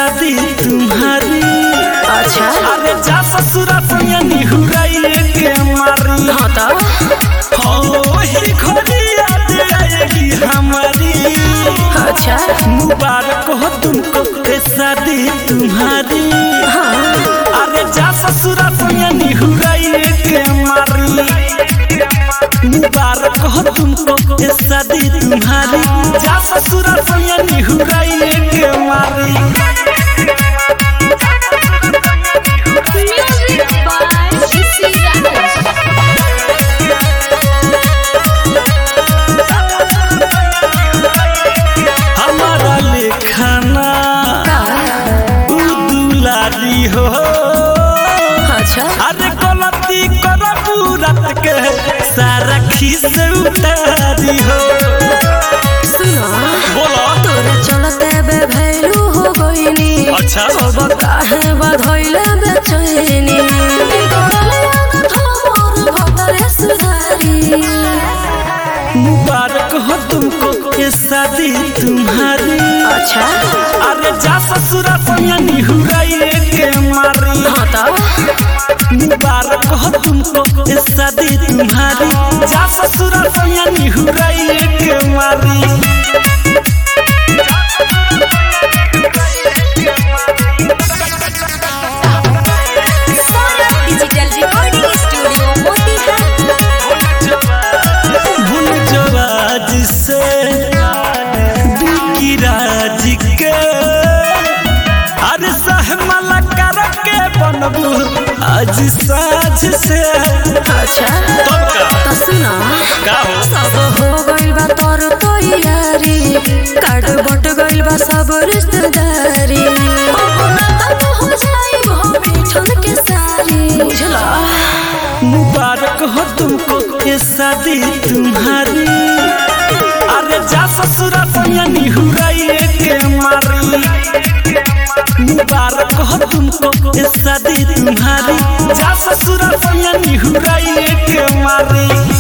शादी तुम्हारी। अच्छा अरे जा ससुरा सैया निहुराइए के मारी। हाँ तो वही घड़ी याद आएगी हमारी। अच्छा मुबारक हो तुमको ये शादी तुम्हारी। हाँ अरे जा ससुरा सैया निहुराइए के मारी। मुबारक हो तुमको ये शादी तुम्हारी। जा ससुरा सैया निहुराइए के मारी। Music by Rishi Raj. हमारा लेखाना दुलारी हो। अच्छा अरे गलती करबू रात के सारा खीस उतारी हो। सुनो बोलो तोरे चलते बे भैलू हो गईनी। अच्छा अब काहे बधइले बेचैनी। मुबारक हो तुमको ये शादी तुम्हारी। अच्छा अरे जा ससुरा सैया निहुराइए के मारी। हाँ तो मुबारक हो तुमको ये शादी तुम्हारी। जा ससुरा सैया निहुराइए के मारी। Digital recording studio Motihari. भूल जवाज से बिकी राज के। अरे सहमला करके बनबू आज साझ से। अच्छा तो सुना सब हो गइल बा तोर तैयारी। कार्ड बट गइल बा सब रिश्तेदारी। अब ना तब हो जाई वो बैठन के सारी। बुझला मुबारक हो तुमको ये शादी तुम्हारी। अरे जा ससुरा सैया निहुराइए के मारी। मुबारक हो तुमको ये शादी तुम्हारी। जा ससुरा सैया निहुराइए के मारी।